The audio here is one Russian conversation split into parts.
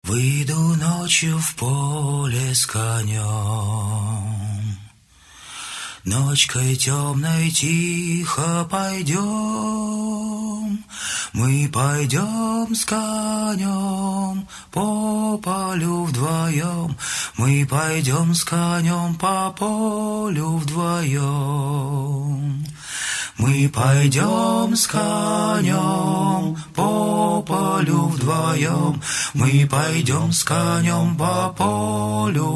Выйду ночью в поле с конем, ночкой темной тихо пойдем. Мы пойдем с конем по полю вдвоем. Мы пойдем с конем по полю вдвоем. Мы пойдем с конем по полю вдвоем. Мы пойдем с конем по полю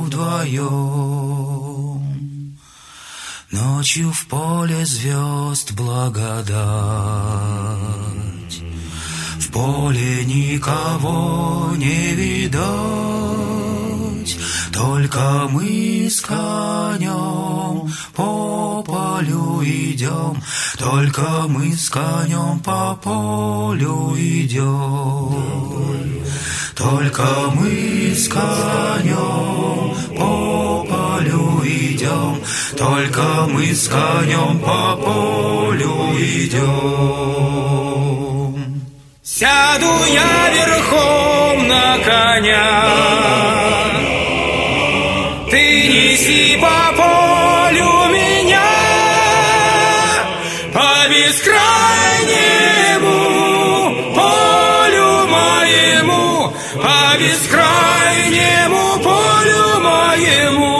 вдвоем. Ночью в поле звезд благодать, в поле никого не видать, только мы с конем по полю идем, только мы с конем по полю идем, только мы с конем по полю идем, только мы с конем по полю идем. Сяду я верхом на коня, ты неси по полю меня, по бескрайнему полю моему, по бескрайнему полю моему.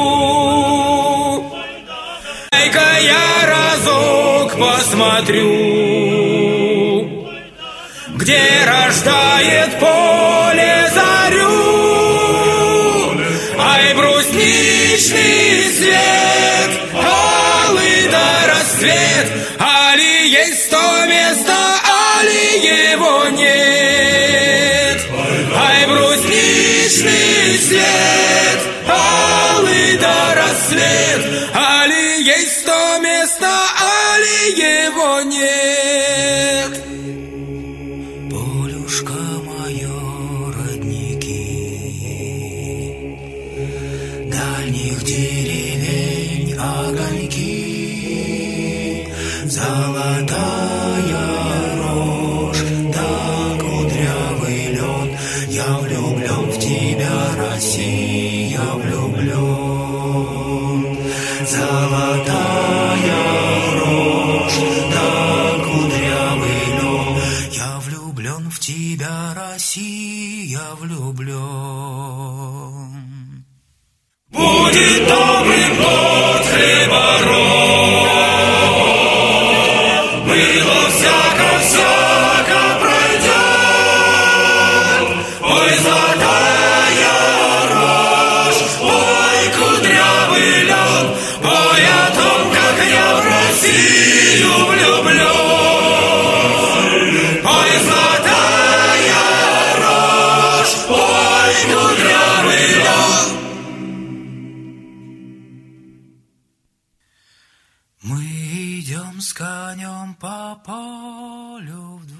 Дай-ка я разок посмотрю, где рождает поле зарю. Ай, брусничный свет, алый да рассвет, али есть то место, али его нет. Ай, брусничный свет, алый да рассвет, али есть то место, али его нет. Полюшка мое, родники, дальних деревень огоньки, золотая рожь да кудрявый лен. Я влюблен в тебя, Россия, влюблен. Золотая рожь да кудрявый лен. Я влюблен в тебя, Россия, влюблен. Будет добрым год хлебород, было всяко пройдет. Ой, золотая рожь, ой, кудрявый лен, ой, о том, как я в Россию влюблен. Ой, золотая рожь, ой, кудрявый лен. Мы идем с конем по полю